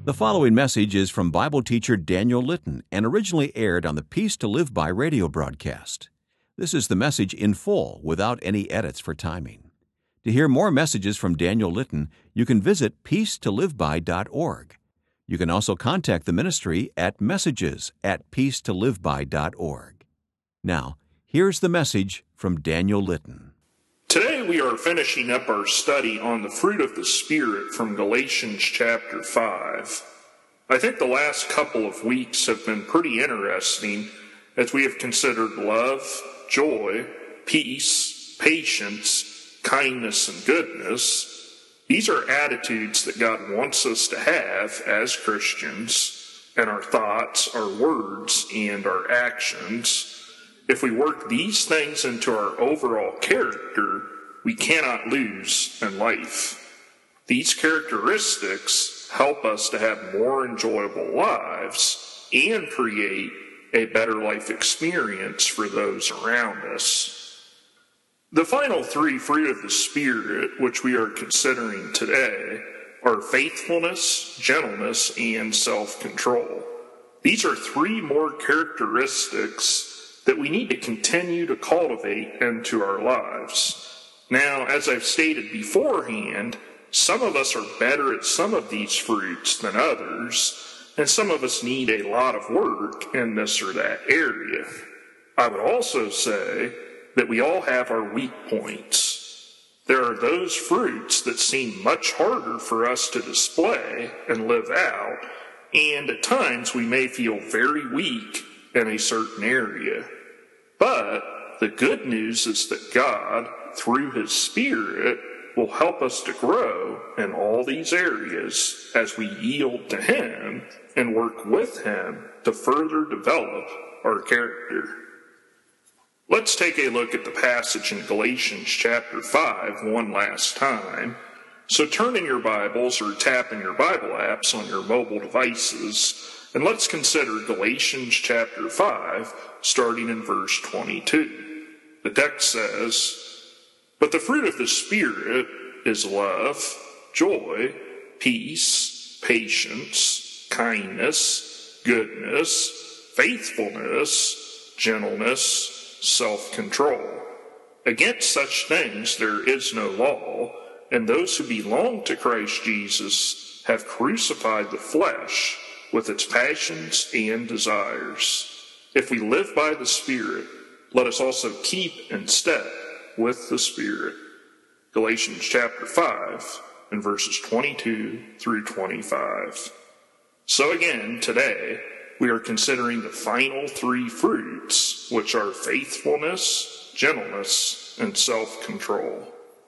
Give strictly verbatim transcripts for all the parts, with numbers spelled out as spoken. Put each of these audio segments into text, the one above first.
The following message is from Bible teacher Daniel Litton and originally aired on the Peace to Live By radio broadcast. This is the message in full without any edits for timing. To hear more messages from Daniel Litton, you can visit peace to live by dot org. You can also contact the ministry at messages at peace to live by dot org. Now, here's the message from Daniel Litton. Today we are finishing up our study on the fruit of the Spirit from Galatians chapter five. I think the last couple of weeks have been pretty interesting as we have considered love, joy, peace, patience, kindness, and goodness. These are attitudes that God wants us to have as Christians, and our thoughts, our words, and our actions. If we work these things into our overall character, we cannot lose in life. These characteristics help us to have more enjoyable lives and create a better life experience for those around us. The final three fruit of the Spirit, which we are considering today, are faithfulness, gentleness, and self-control. These are three more characteristics that we need to continue to cultivate into our lives. Now, as I've stated beforehand, some of us are better at some of these fruits than others, and some of us need a lot of work in this or that area. I would also say that we all have our weak points. There are those fruits that seem much harder for us to display and live out, and at times we may feel very weak in a certain area. But the good news is that God, through His Spirit, will help us to grow in all these areas as we yield to Him and work with Him to further develop our character. Let's take a look at the passage in Galatians chapter five one last time. So turn in your Bibles or tap in your Bible apps on your mobile devices, and let's consider Galatians chapter five, starting in verse twenty-two. The text says, "But the fruit of the Spirit is love, joy, peace, patience, kindness, goodness, faithfulness, gentleness, self-control. Against such things there is no law, and those who belong to Christ Jesus have crucified the flesh with its passions and desires. If we live by the Spirit, let us also keep in step with the Spirit." Galatians chapter five and verses twenty-two through twenty-five. So again, today, we are considering the final three fruits, which are faithfulness, gentleness, and self-control.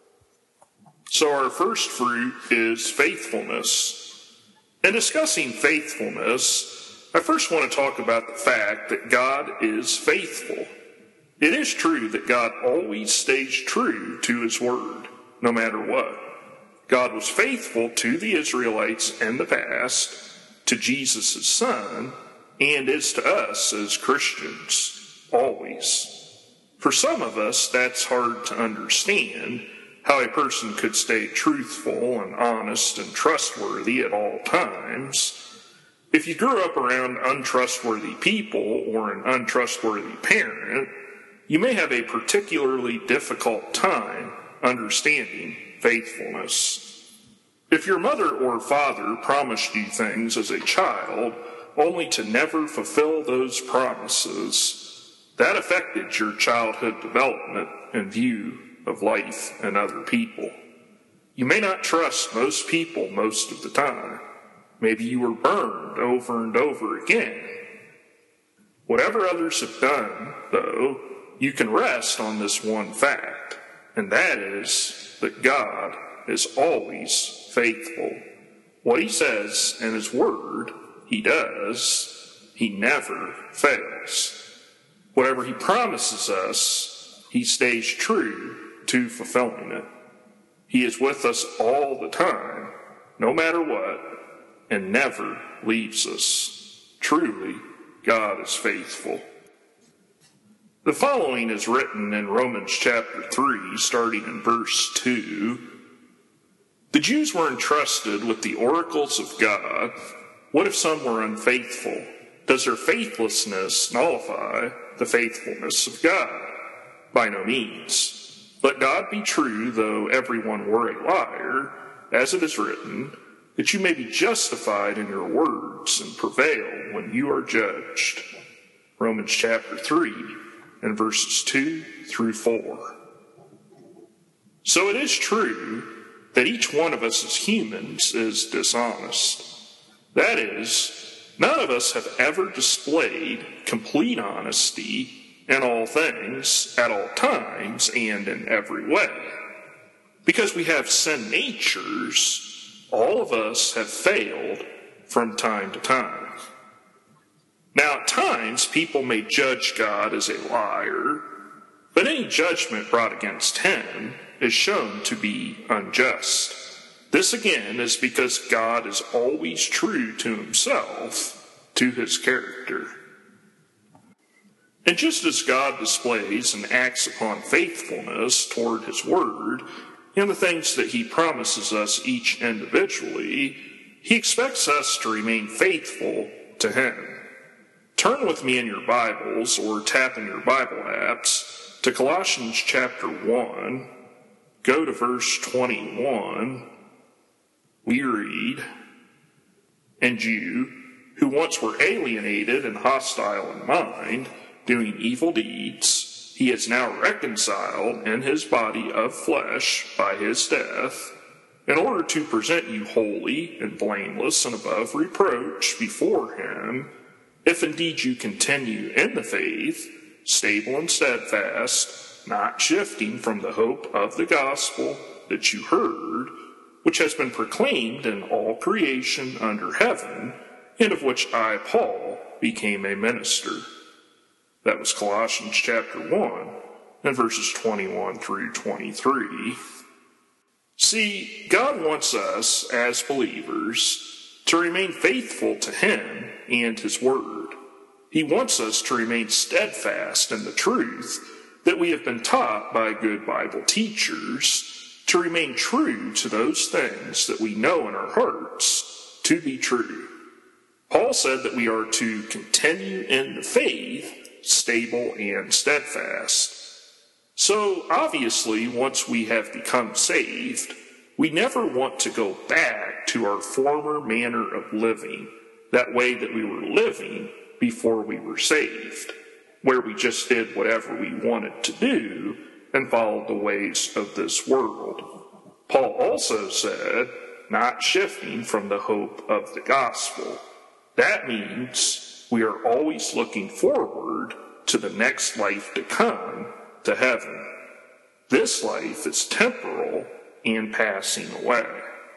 So our first fruit is faithfulness. In discussing faithfulness, I first want to talk about the fact that God is faithful. It is true that God always stays true to His word, no matter what. God was faithful to the Israelites in the past, to Jesus' Son, and is to us as Christians, always. For some of us, that's hard to understand, how a person could stay truthful and honest and trustworthy at all times. If you grew up around untrustworthy people or an untrustworthy parent, you may have a particularly difficult time understanding faithfulness. If your mother or father promised you things as a child only to never fulfill those promises, that affected your childhood development and view of life and other people. You may not trust most people most of the time. Maybe you were burned over and over again. Whatever others have done, though, you can rest on this one fact, and that is that God is always faithful. What He says in His word, He does. He never fails. Whatever He promises us, He stays true to fulfilling it. He is with us all the time, no matter what, and never leaves us. Truly, God is faithful. The following is written in Romans chapter three, starting in verse two. The Jews were entrusted with the oracles of God, What if some were unfaithful? Does their faithlessness nullify the faithfulness of God? By no means. Let God be true, though everyone were a liar, as it is written, that you may be justified in your words and prevail when you are judged. Romans chapter three and verses two through four. So it is true that each one of us as humans is dishonest. That is, none of us have ever displayed complete honesty in all things, at all times, and in every way. Because we have sin natures, all of us have failed from time to time. Now, at times, people may judge God as a liar, but any judgment brought against him is shown to be unjust. This again is because God is always true to himself, to his character. And just as God displays and acts upon faithfulness toward his word and the things that he promises us each individually, he expects us to remain faithful to him. Turn with me in your Bibles, or tap in your Bible apps, to Colossians chapter one. Go to verse twenty-one. We read, "And you, who once were alienated and hostile in mind, doing evil deeds, he is now reconciled in his body of flesh by his death, in order to present you holy and blameless and above reproach before him, if indeed you continue in the faith, stable and steadfast, not shifting from the hope of the gospel that you heard, which has been proclaimed in all creation under heaven, and of which I, Paul, became a minister." That was Colossians chapter one, and verses twenty-one through twenty-three. See, God wants us, as believers, to remain faithful to him and his word. He wants us to remain steadfast in the truth that we have been taught by good Bible teachers, to remain true to those things that we know in our hearts to be true. Paul said that we are to continue in the faith, stable and steadfast. So, obviously, once we have become saved, we never want to go back to our former manner of living, that way that we were living before we were saved, where we just did whatever we wanted to do and followed the ways of this world. Paul also said, not shifting from the hope of the gospel. That means we are always looking forward to the next life to come, to heaven. This life is temporal and passing away.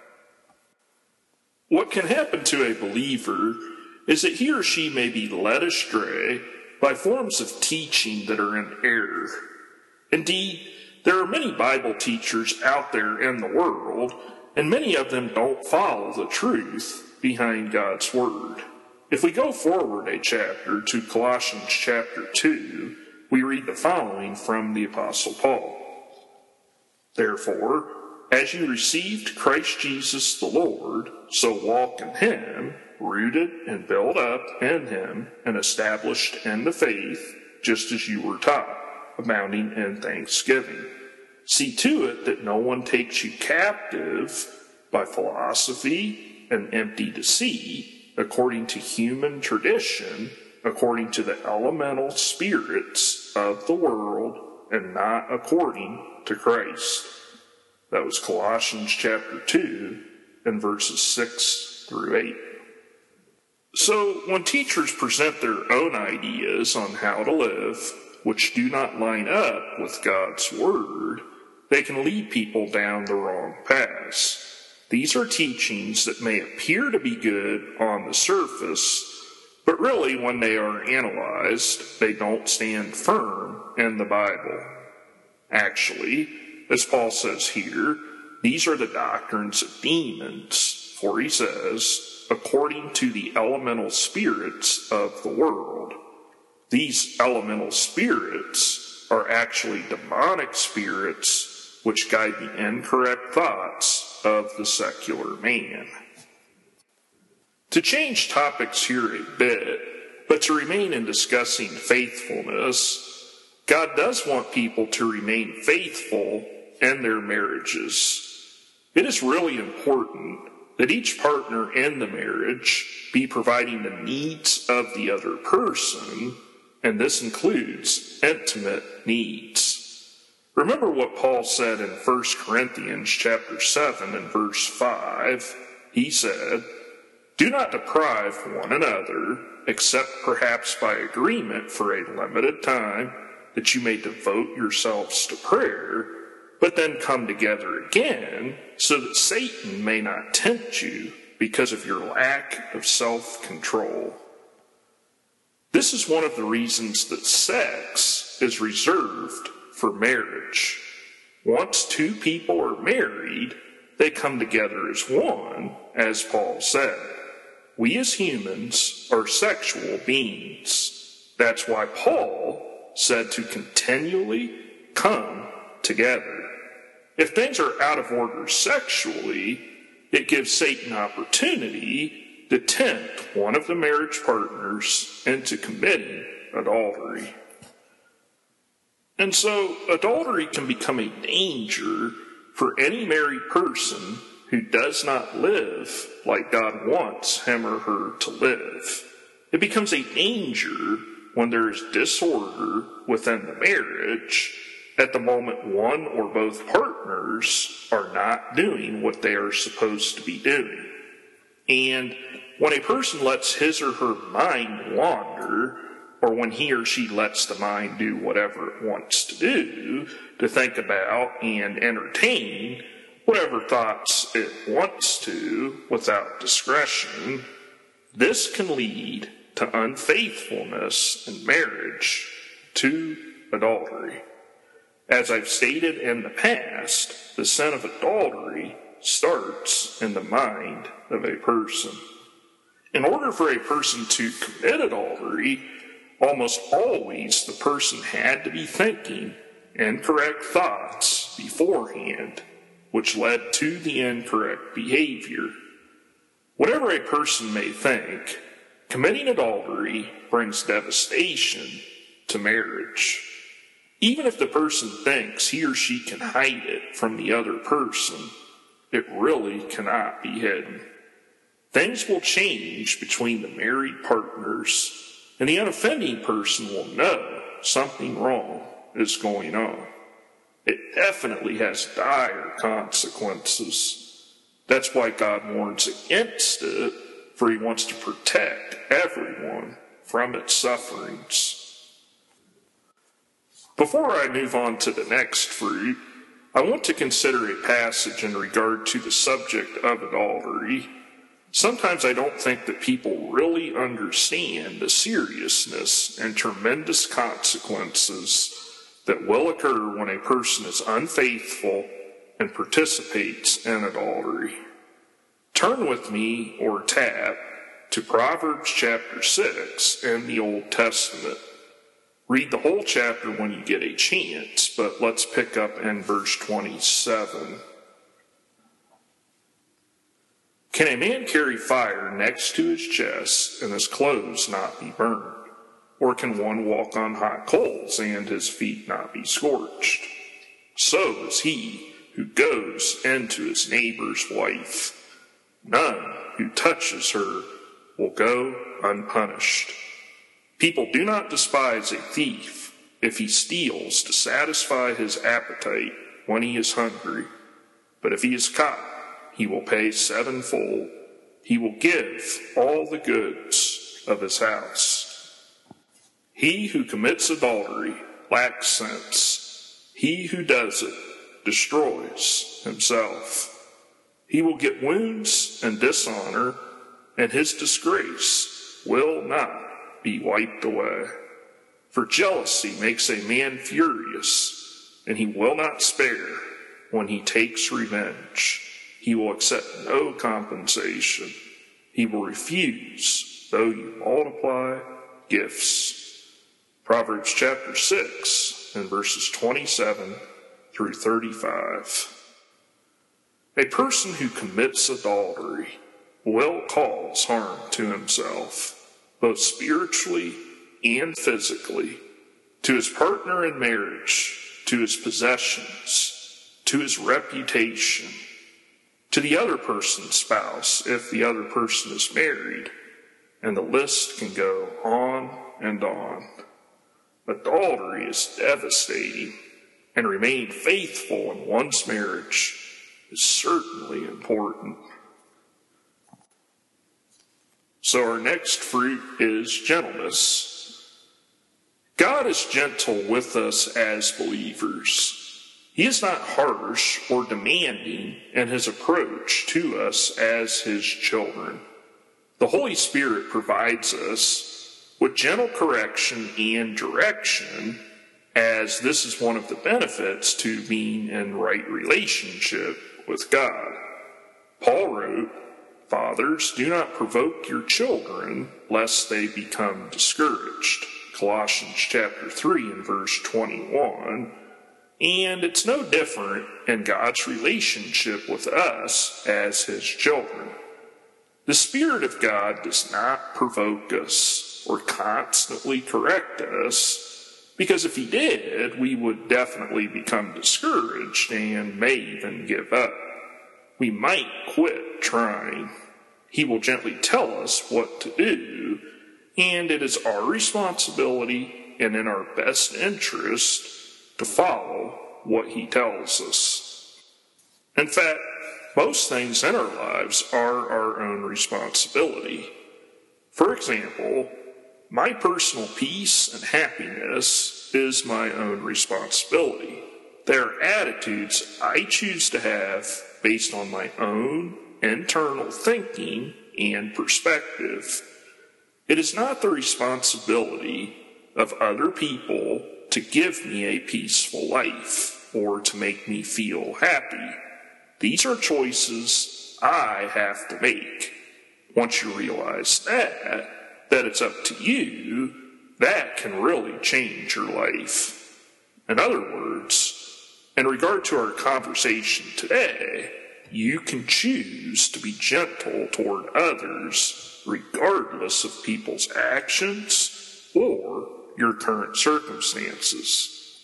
What can happen to a believer is that he or she may be led astray by forms of teaching that are in error. Indeed, there are many Bible teachers out there in the world, and many of them don't follow the truth behind God's word. If we go forward a chapter to Colossians chapter two, we read the following from the Apostle Paul. "Therefore, as you received Christ Jesus the Lord, so walk in him, rooted and built up in him, and established in the faith, just as you were taught, abounding in thanksgiving. See to it that no one takes you captive by philosophy and empty deceit, according to human tradition, according to the elemental spirits of the world, and not according to Christ." That was Colossians chapter two and verses six through eight. So when teachers present their own ideas on how to live, which do not line up with God's word, they can lead people down the wrong paths. These are teachings that may appear to be good on the surface, but really when they are analyzed, they don't stand firm in the Bible. Actually, as Paul says here, these are the doctrines of demons, for he says, according to the elemental spirits of the world. These elemental spirits are actually demonic spirits which guide the incorrect thoughts of the secular man. To change topics here a bit, but to remain in discussing faithfulness, God does want people to remain faithful in their marriages. It is really important that each partner in the marriage be providing the needs of the other person, and this includes intimate needs. Remember what Paul said in First Corinthians chapter seven and verse five. He said, "Do not deprive one another, except perhaps by agreement for a limited time, that you may devote yourselves to prayer, but then come together again, so that Satan may not tempt you because of your lack of self-control." This is one of the reasons that sex is reserved for marriage. Once two people are married, they come together as one, as Paul said. We as humans are sexual beings. That's why Paul said to continually come together. If things are out of order sexually, it gives Satan opportunity to tempt one of the marriage partners into committing adultery. And so adultery can become a danger for any married person who does not live like God wants him or her to live. It becomes a danger when there is disorder within the marriage at the moment one or both partners are not doing what they are supposed to be doing. And when a person lets his or her mind wander, or when he or she lets the mind do whatever it wants to do, to think about and entertain whatever thoughts it wants to without discretion, this can lead to unfaithfulness in marriage, to adultery. As I've stated in the past, the sin of adultery starts in the mind of a person. In order for a person to commit adultery, almost always the person had to be thinking incorrect thoughts beforehand, which led to the incorrect behavior. Whatever a person may think, committing adultery brings devastation to marriage. Even if the person thinks he or she can hide it from the other person, it really cannot be hidden. Things will change between the married partners, and the unoffending person will know something wrong is going on. It definitely has dire consequences. That's why God warns against it, for he wants to protect everyone from its sufferings. Before I move on to the next fruit, I want to consider a passage in regard to the subject of adultery. Sometimes I don't think that people really understand the seriousness and tremendous consequences that will occur when a person is unfaithful and participates in adultery. Turn with me, or tap, to Proverbs chapter six in the Old Testament. Read the whole chapter when you get a chance, but let's pick up in verse twenty-seven. Can a man carry fire next to his chest and his clothes not be burned? Or can one walk on hot coals and his feet not be scorched? So is he who goes into his neighbor's wife. None who touches her will go unpunished. People do not despise a thief if he steals to satisfy his appetite when he is hungry. But if he is caught, he will pay sevenfold. He will give all the goods of his house. He who commits adultery lacks sense. He who does it destroys himself. He will get wounds and dishonor, and his disgrace will not be wiped away. For jealousy makes a man furious, and he will not spare when he takes revenge. He will accept no compensation. He will refuse, though you multiply gifts. Proverbs chapter six and verses twenty-seven through thirty-five. A person who commits adultery will cause harm to himself, both spiritually and physically, to his partner in marriage, to his possessions, to his reputation, to the other person's spouse if the other person is married, and the list can go on and on. Adultery is devastating, and remaining faithful in one's marriage is certainly important. So our next fruit is gentleness. God is gentle with us as believers. He is not harsh or demanding in his approach to us as his children. The Holy Spirit provides us with gentle correction and direction, as this is one of the benefits to being in right relationship with God. Paul wrote, "Fathers, do not provoke your children, lest they become discouraged." Colossians chapter three and verse twenty-one. And it's no different in God's relationship with us as his children. The Spirit of God does not provoke us or constantly correct us, because if he did, we would definitely become discouraged and may even give up. We might quit trying. He will gently tell us what to do, and it is our responsibility and in our best interest to follow what he tells us. In fact, most things in our lives are our own responsibility. For example, my personal peace and happiness is my own responsibility. They are attitudes I choose to have based on my own internal thinking and perspective. It is not the responsibility of other people to give me a peaceful life or to make me feel happy. These are choices I have to make. Once you realize that, that it's up to you, that can really change your life. In other words, in regard to our conversation today, you can choose to be gentle toward others regardless of people's actions or your current circumstances.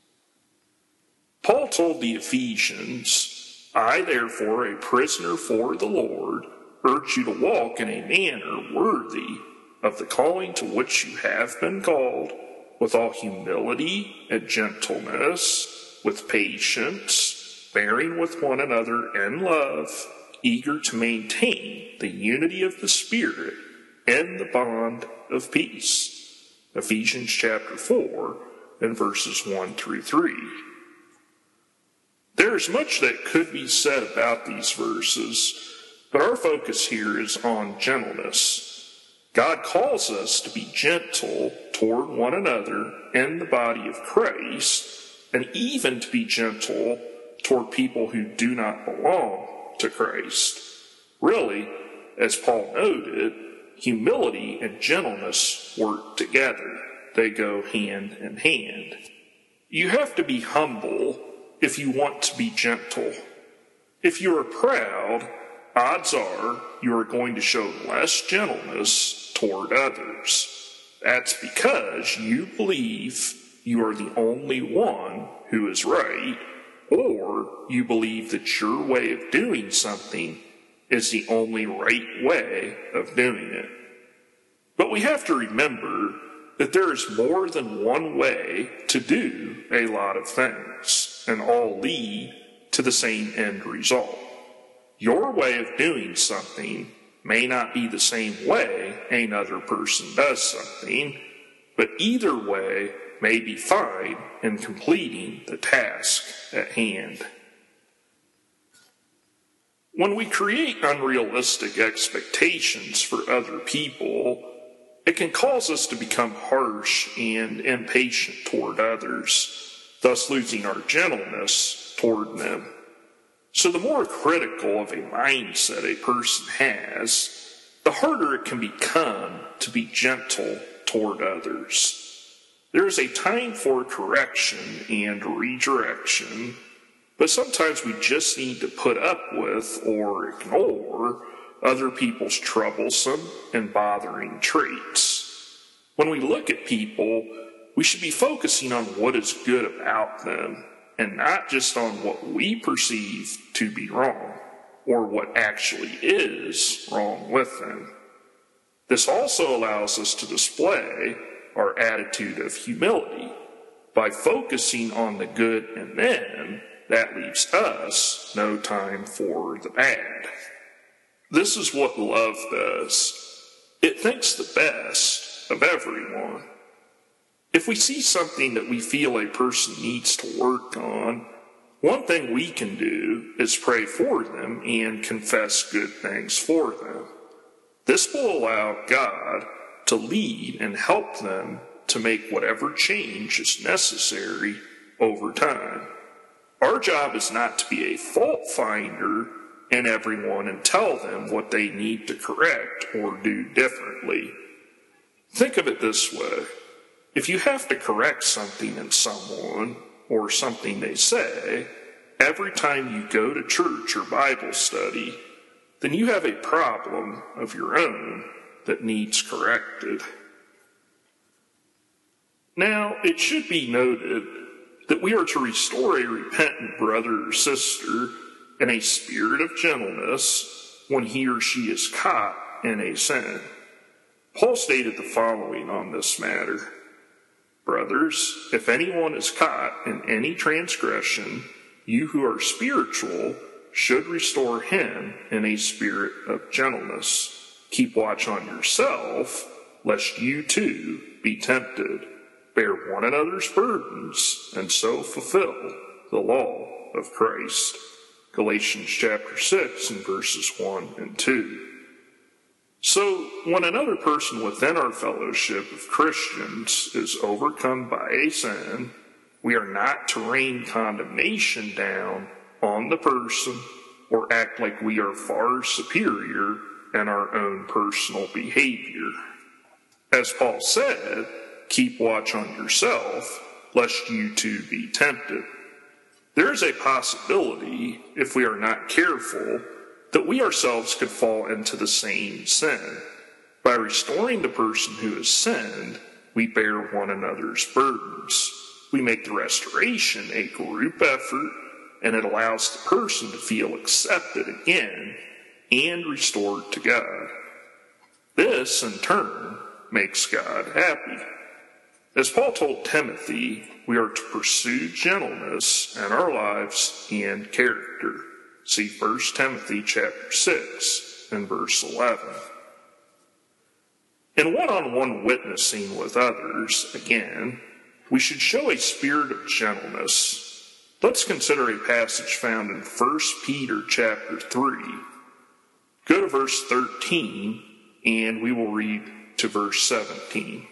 Paul told the Ephesians, "I therefore, a prisoner for the Lord, urge you to walk in a manner worthy of the calling to which you have been called, with all humility and gentleness, with patience, bearing with one another in love, eager to maintain the unity of the Spirit in the bond of peace." Ephesians chapter four and verses one through three. There is much that could be said about these verses, but our focus here is on gentleness. God calls us to be gentle toward one another in the body of Christ, and even to be gentle toward people who do not belong to Christ. Really, as Paul noted, humility and gentleness work together. They go hand in hand. You have to be humble if you want to be gentle. If you are proud, odds are you are going to show less gentleness toward others. That's because you believe you are the only one who is right, or you believe that your way of doing something is the only right way of doing it. But we have to remember that there is more than one way to do a lot of things, and all lead to the same end result. Your way of doing something may not be the same way another person does something, but either way may be fine in completing the task at hand. When we create unrealistic expectations for other people, it can cause us to become harsh and impatient toward others, thus losing our gentleness toward them. So the more critical of a mindset a person has, the harder it can become to be gentle toward others. There is a time for correction and redirection, but sometimes we just need to put up with or ignore other people's troublesome and bothering traits. When we look at people, we should be focusing on what is good about them and not just on what we perceive to be wrong or what actually is wrong with them. This also allows us to display our attitude of humility. By focusing on the good in them, that leaves us no time for the bad. This is what love does. It thinks the best of everyone. If we see something that we feel a person needs to work on, one thing we can do is pray for them and confess good things for them. This will allow God to lead and help them to make whatever change is necessary over time. Our job is not to be a fault finder in everyone and tell them what they need to correct or do differently. Think of it this way. If you have to correct something in someone or something they say, every time you go to church or Bible study, then you have a problem of your own that needs corrected. Now, it should be noted that we are to restore a repentant brother or sister in a spirit of gentleness when he or she is caught in a sin. Paul stated the following on this matter: Brothers, if anyone is caught in any transgression, you who are spiritual should restore him in a spirit of gentleness. Keep watch on yourself, lest you too be tempted. Bear one another's burdens, and so fulfill the law of Christ. Galatians chapter six and verses one and two. So, when another person within our fellowship of Christians is overcome by a sin, we are not to rain condemnation down on the person or act like we are far superior in our own personal behavior. As Paul said, keep watch on yourself, lest you too be tempted. There is a possibility, if we are not careful, that we ourselves could fall into the same sin. By restoring the person who has sinned, we bear one another's burdens. We make the restoration a group effort, and it allows the person to feel accepted again and restored to God. This, in turn, makes God happy. As Paul told Timothy, we are to pursue gentleness in our lives and character. See First Timothy chapter six and verse eleven. In one-on-one witnessing with others, again, we should show a spirit of gentleness. Let's consider a passage found in First Peter chapter three. Go to verse thirteen, and we will read to verse seventeen.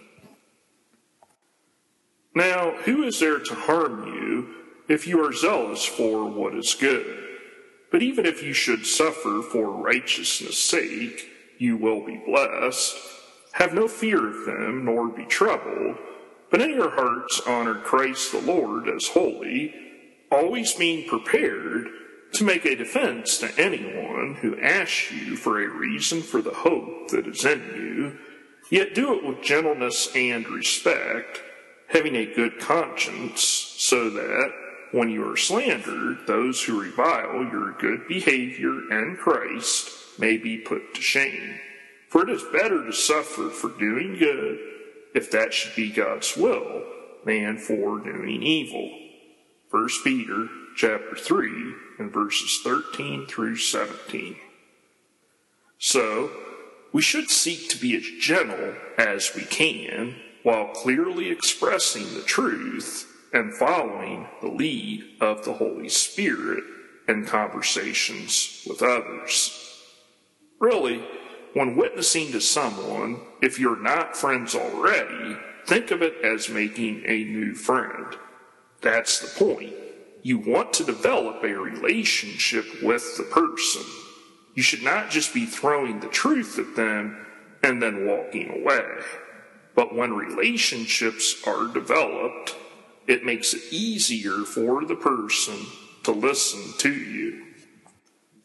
Now, who is there to harm you if you are zealous for what is good? But even if you should suffer for righteousness' sake, you will be blessed. Have no fear of them, nor be troubled, but in your hearts honor Christ the Lord as holy, always being prepared to make a defense to anyone who asks you for a reason for the hope that is in you, yet do it with gentleness and respect, having a good conscience, so that, when you are slandered, those who revile your good behavior in Christ may be put to shame. For it is better to suffer for doing good, if that should be God's will, than for doing evil. First Peter chapter three and verses thirteen through seventeen. So, we should seek to be as gentle as we can, while clearly expressing the truth and following the lead of the Holy Spirit in conversations with others. Really, when witnessing to someone, if you're not friends already, think of it as making a new friend. That's the point. You want to develop a relationship with the person. You should not just be throwing the truth at them and then walking away. But when relationships are developed, it makes it easier for the person to listen to you.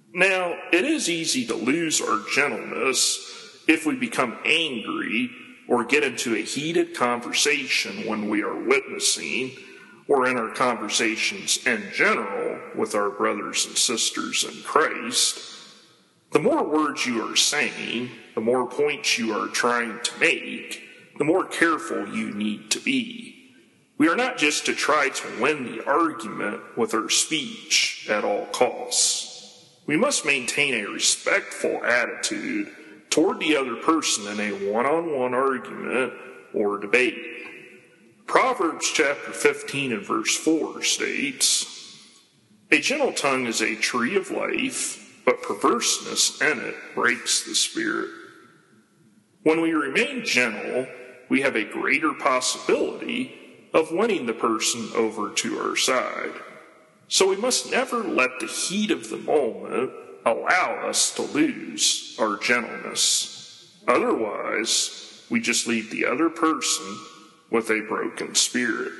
Now, it is easy to lose our gentleness if we become angry or get into a heated conversation when we are witnessing, or in our conversations in general with our brothers and sisters in Christ. The more words you are saying, the more points you are trying to make, the more careful you need to be. We are not just to try to win the argument with our speech at all costs. We must maintain a respectful attitude toward the other person in a one-on-one argument or debate. Proverbs chapter fifteen and verse four states, "A gentle tongue is a tree of life, but perverseness in it breaks the spirit." When we remain gentle, we have a greater possibility of winning the person over to our side. So we must never let the heat of the moment allow us to lose our gentleness. Otherwise, we just leave the other person with a broken spirit.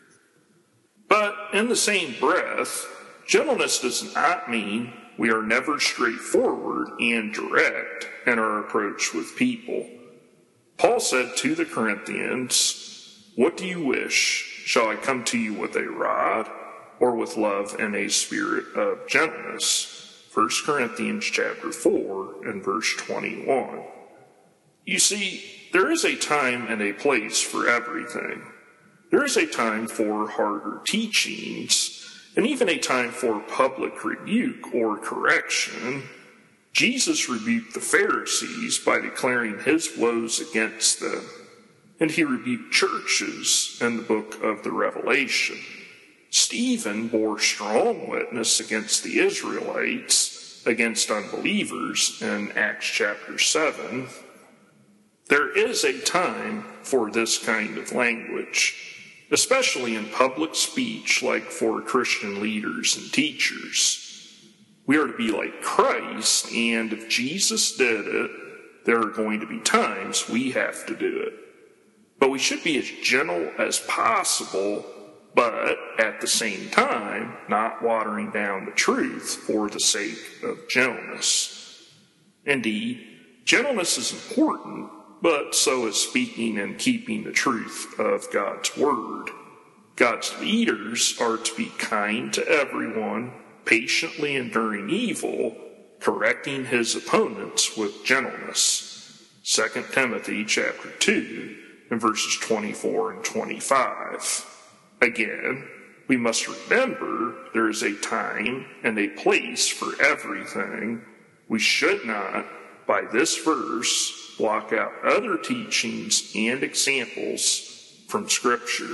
But in the same breath, gentleness does not mean we are never straightforward and direct in our approach with people. Paul said to the Corinthians, "What do you wish? Shall I come to you with a rod, or with love and a spirit of gentleness?" First Corinthians chapter four and verse twenty-one. You see, there is a time and a place for everything. There is a time for harder teachings, and even a time for public rebuke or correction. Jesus rebuked the Pharisees by declaring his woes against them, and he rebuked churches in the book of the Revelation. Stephen bore strong witness against the Israelites, against unbelievers in Acts chapter seven. There is a time for this kind of language, especially in public speech like for Christian leaders and teachers. We are to be like Christ, and if Jesus did it, there are going to be times we have to do it. But we should be as gentle as possible, but at the same time, not watering down the truth for the sake of gentleness. Indeed, gentleness is important, but so is speaking and keeping the truth of God's word. God's leaders are to be kind to everyone, patiently enduring evil, correcting his opponents with gentleness. Second Timothy chapter two and verses twenty-four and twenty-five. Again, we must remember there is a time and a place for everything. We should not, by this verse, block out other teachings and examples from Scripture.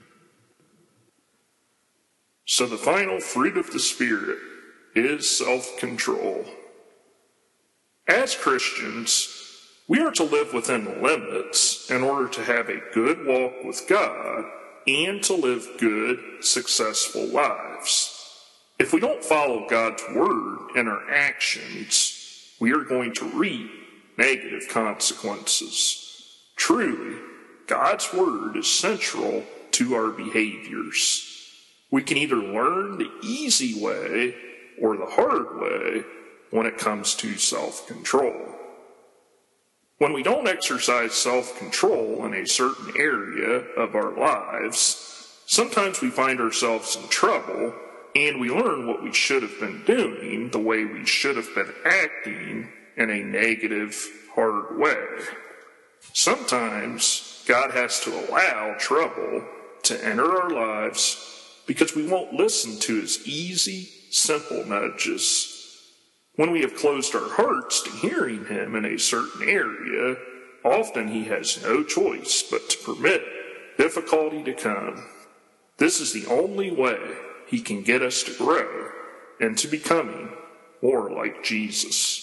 So the final fruit of the Spirit is self-control. As Christians, we are to live within limits in order to have a good walk with God and to live good, successful lives. If we don't follow God's word in our actions, we are going to reap negative consequences. Truly, God's word is central to our behaviors. We can either learn the easy way or the hard way when it comes to self-control. When we don't exercise self-control in a certain area of our lives, sometimes we find ourselves in trouble and we learn what we should have been doing the way we should have been acting in a negative, hard way. Sometimes God has to allow trouble to enter our lives because we won't listen to his easy, simple nudges. When we have closed our hearts to hearing him in a certain area, often he has no choice but to permit difficulty to come. This is the only way he can get us to grow into becoming more like Jesus.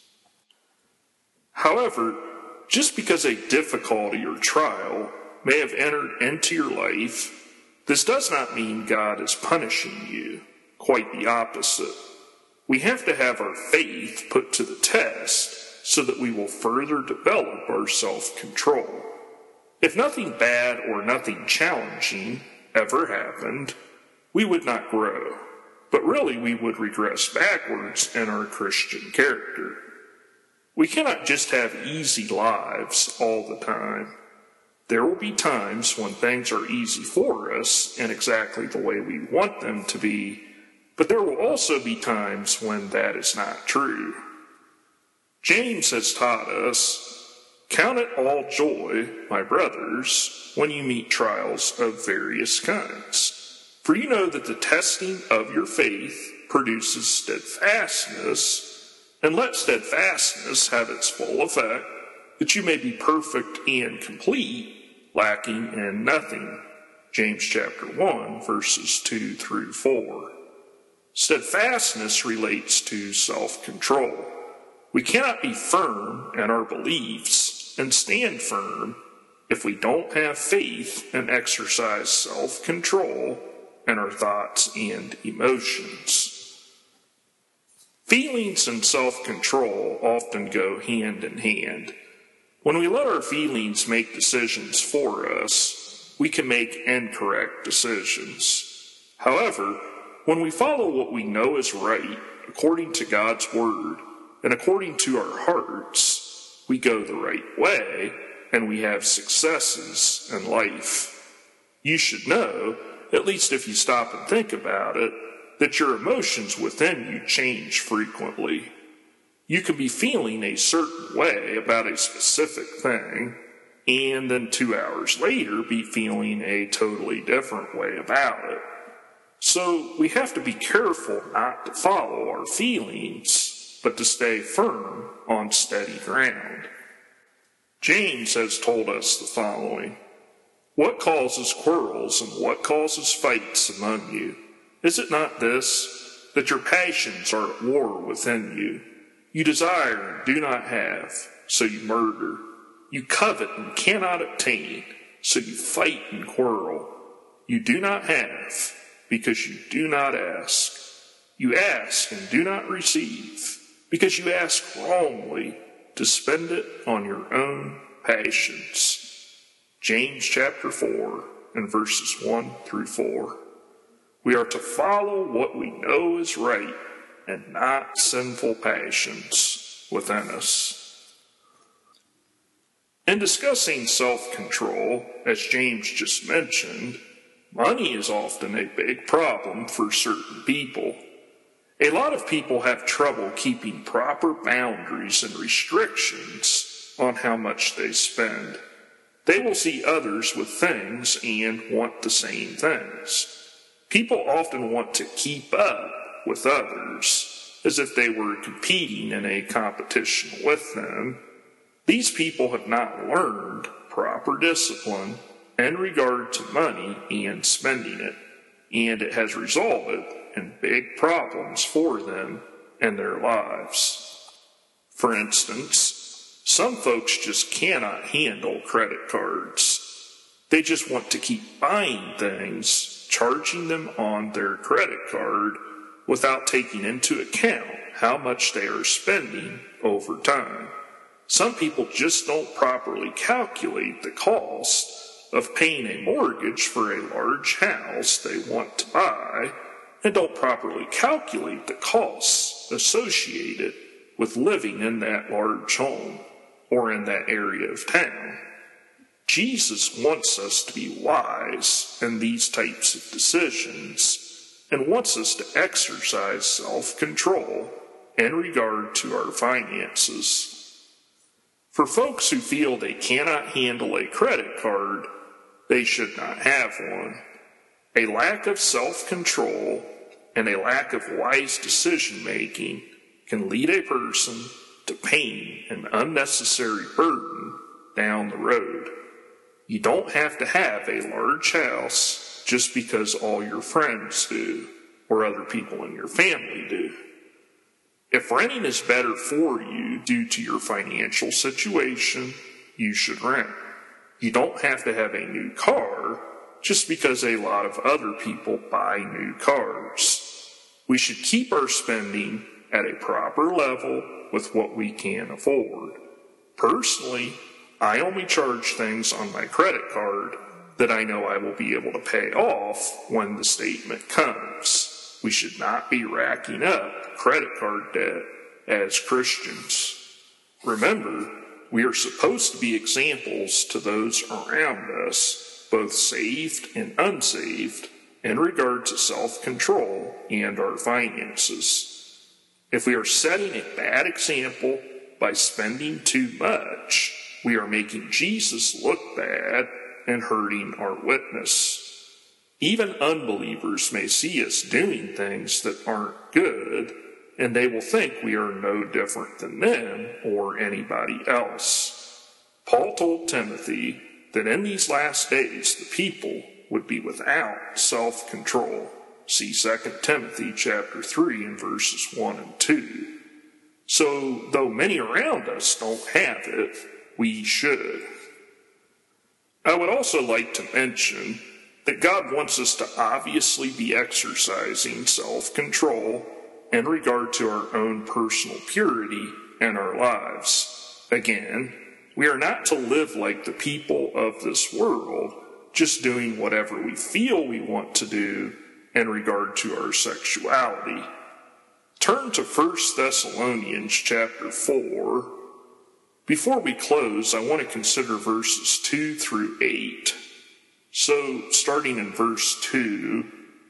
However, just because a difficulty or trial may have entered into your life, this does not mean God is punishing you. Quite the opposite. We have to have our faith put to the test so that we will further develop our self-control. If nothing bad or nothing challenging ever happened, we would not grow. but really we would regress backwards in our Christian character. We cannot just have easy lives all the time. There will be times when things are easy for us in exactly the way we want them to be, but there will also be times when that is not true. James has taught us, "Count it all joy, my brothers, when you meet trials of various kinds. For you know that the testing of your faith produces steadfastness, and let steadfastness have its full effect, that you may be perfect and complete, lacking in nothing." James chapter one, verses two through four. Steadfastness relates to self-control. We cannot be firm in our beliefs and stand firm if we don't have faith and exercise self-control in our thoughts and emotions. Feelings and self-control often go hand in hand. When we let our feelings make decisions for us, we can make incorrect decisions. However, when we follow what we know is right, according to God's word, and according to our hearts, we go the right way, and we have successes in life. You should know, at least if you stop and think about it, that your emotions within you change frequently. You can be feeling a certain way about a specific thing, and then two hours later be feeling a totally different way about it. So we have to be careful not to follow our feelings, but to stay firm on steady ground. James has told us the following: "What causes quarrels and what causes fights among you? Is it not this, that your passions are at war within you? You desire and do not have, so you murder. You covet and cannot obtain, so you fight and quarrel. You do not have, because you do not ask. You ask and do not receive, because you ask wrongly, to spend it on your own passions." James chapter four and verses one through four. We are to follow what we know is right and not sinful passions within us. In discussing self-control, as James just mentioned, money is often a big problem for certain people. A lot of people have trouble keeping proper boundaries and restrictions on how much they spend. They will see others with things and want the same things. People often want to keep up with others as if they were competing in a competition with them. These people have not learned proper discipline in regard to money and spending it, and it has resulted in big problems for them in their lives. For instance, some folks just cannot handle credit cards. They just want to keep buying things, charging them on their credit card without taking into account how much they are spending over time. Some people just don't properly calculate the cost of paying a mortgage for a large house they want to buy, and don't properly calculate the costs associated with living in that large home or in that area of town. Jesus wants us to be wise in these types of decisions and wants us to exercise self-control in regard to our finances. For folks who feel they cannot handle a credit card, they should not have one. A lack of self-control and a lack of wise decision-making can lead a person to pain and unnecessary burden down the road. You don't have to have a large house just because all your friends do, or other people in your family do. If renting is better for you due to your financial situation, you should rent. You don't have to have a new car just because a lot of other people buy new cars. We should keep our spending at a proper level with what we can afford. Personally, I only charge things on my credit card that I know I will be able to pay off when the statement comes. We should not be racking up credit card debt as Christians. Remember, we are supposed to be examples to those around us, both saved and unsaved, in regard to self-control and our finances. If we are setting a bad example by spending too much, we are making Jesus look bad and hurting our witness. Even unbelievers may see us doing things that aren't good, and they will think we are no different than them or anybody else. Paul told Timothy that in these last days the people would be without self-control. See Second Timothy chapter three and verses one and two. So, though many around us don't have it, we should. I would also like to mention that God wants us to obviously be exercising self-control in regard to our own personal purity and our lives. Again, we are not to live like the people of this world, just doing whatever we feel we want to do in regard to our sexuality. Turn to First Thessalonians chapter four. Before we close, I want to consider verses two through eight. So, starting in verse two,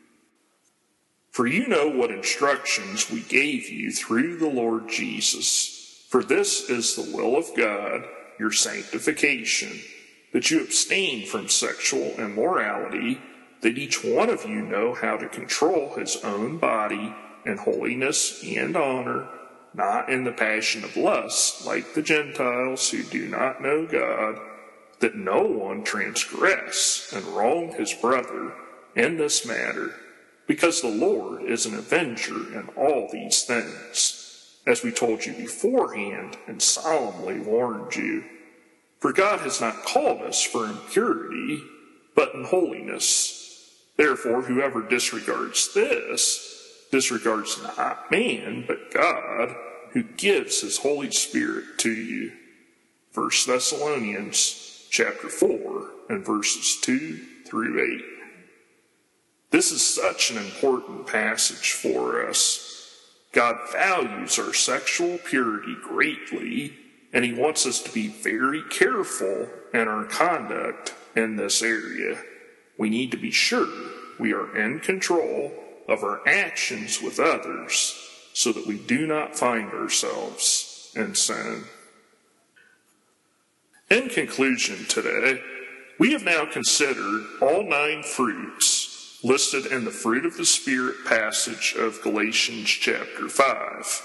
"For you know what instructions we gave you through the Lord Jesus. For this is the will of God, your sanctification, that you abstain from sexual immorality, that each one of you know how to control his own body in holiness and honor, not in the passion of lust, like the Gentiles who do not know God, that no one transgress and wrong his brother in this matter, because the Lord is an avenger in all these things, as we told you beforehand and solemnly warned you. For God has not called us for impurity, but in holiness. Therefore, whoever disregards this, disregards not man, but God, who gives his Holy Spirit to you." First Thessalonians chapter four and verses two through eight. This is such an important passage for us. God values our sexual purity greatly, and he wants us to be very careful in our conduct in this area. We need to be sure we are in control of our actions with others so that we do not find ourselves in sin. In conclusion today, we have now considered all nine fruits listed in the fruit of the Spirit passage of Galatians chapter five.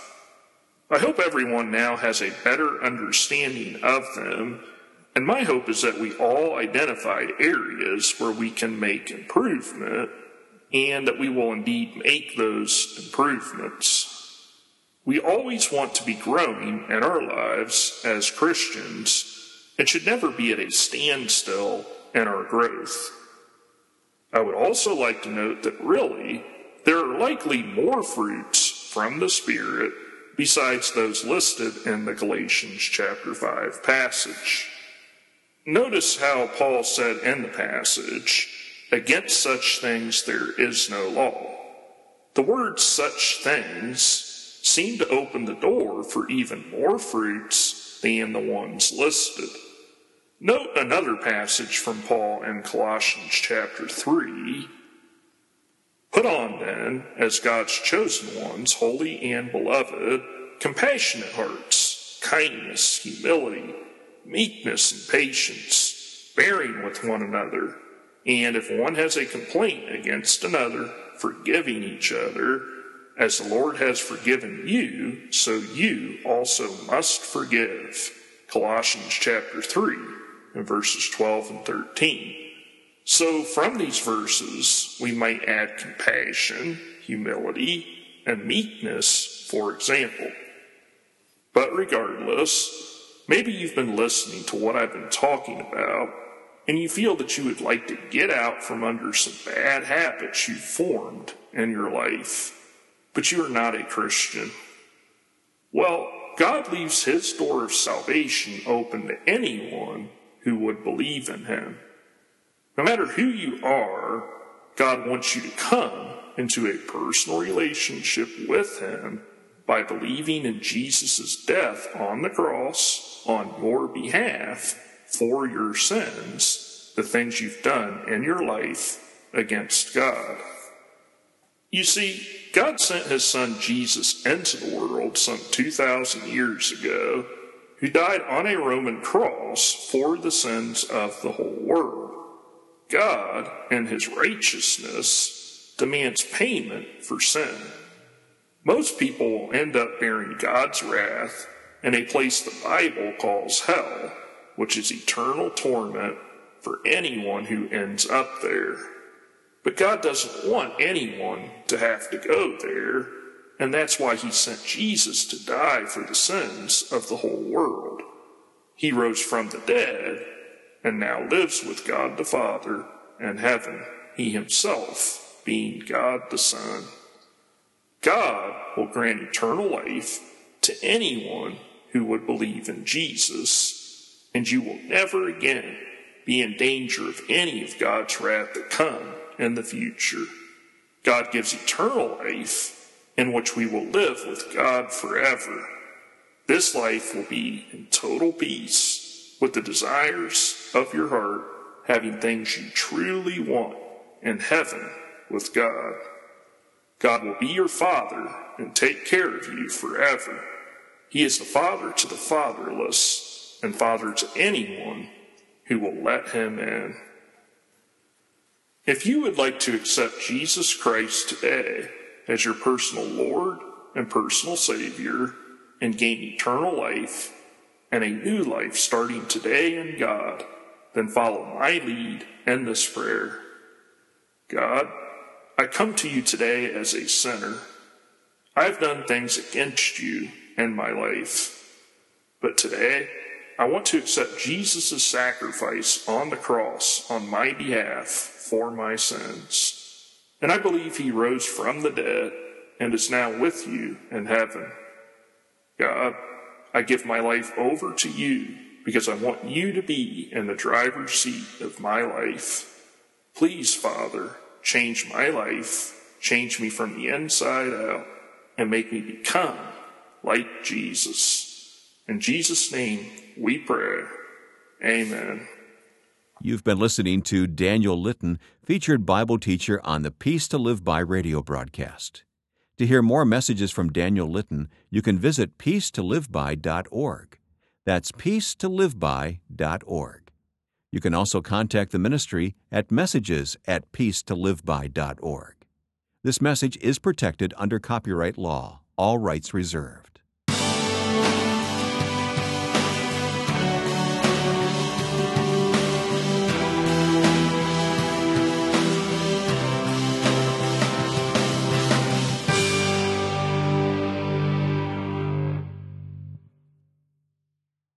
I hope everyone now has a better understanding of them, and my hope is that we all identified areas where we can make improvement, and that we will indeed make those improvements. We always want to be growing in our lives as Christians, and should never be at a standstill in our growth. I would also like to note that really, there are likely more fruits from the Spirit besides those listed in the Galatians chapter five passage. Notice how Paul said in the passage, "Against such things there is no law." The words "such things" seem to open the door for even more fruits than the ones listed. Note another passage from Paul in Colossians chapter three. "Put on then, as God's chosen ones, holy and beloved, compassionate hearts, kindness, humility, meekness, and patience, bearing with one another, and if one has a complaint against another, forgiving each other, as the Lord has forgiven you, so you also must forgive." Colossians chapter three, and verses twelve and thirteen. So from these verses, we might add compassion, humility, and meekness, for example. But regardless, maybe you've been listening to what I've been talking about, and you feel that you would like to get out from under some bad habits you've formed in your life, but you are not a Christian. Well, God leaves his door of salvation open to anyone who would believe in him. No matter who you are, God wants you to come into a personal relationship with him by believing in Jesus' death on the cross on your behalf for your sins, the things you've done in your life against God. You see, God sent his son Jesus into the world some two thousand years ago, who died on a Roman cross for the sins of the whole world. God, in his righteousness, demands payment for sin. Most people will end up bearing God's wrath in a place the Bible calls hell, which is eternal torment for anyone who ends up there. But God doesn't want anyone to have to go there, and that's why he sent Jesus to die for the sins of the whole world. He rose from the dead and now lives with God the Father in heaven, he himself being God the Son. God will grant eternal life to anyone who would believe in Jesus, and you will never again be in danger of any of God's wrath to come in the future. God gives eternal life in which we will live with God forever. This life will be in total peace with the desires of your heart, having things you truly want in heaven with God. God will be your Father and take care of you forever. He is the Father to the fatherless and Father to anyone who will let him in. If you would like to accept Jesus Christ today as your personal Lord and personal Savior and gain eternal life and a new life starting today in God, then follow my lead in this prayer. God, I come to you today as a sinner. I've done things against you in my life, but today I want to accept Jesus' sacrifice on the cross on my behalf for my sins. And I believe he rose from the dead and is now with you in heaven. God, I give my life over to you because I want you to be in the driver's seat of my life. Please, Father, change my life, change me from the inside out, and make me become like Jesus. In Jesus' name we pray. Amen. You've been listening to Daniel Litton, featured Bible teacher on the Peace to Live By radio broadcast. To hear more messages from Daniel Litton, you can visit peace to live by dot org. That's peace to live by dot org. You can also contact the ministry at messages at peace to live by dot org. This message is protected under copyright law, all rights reserved.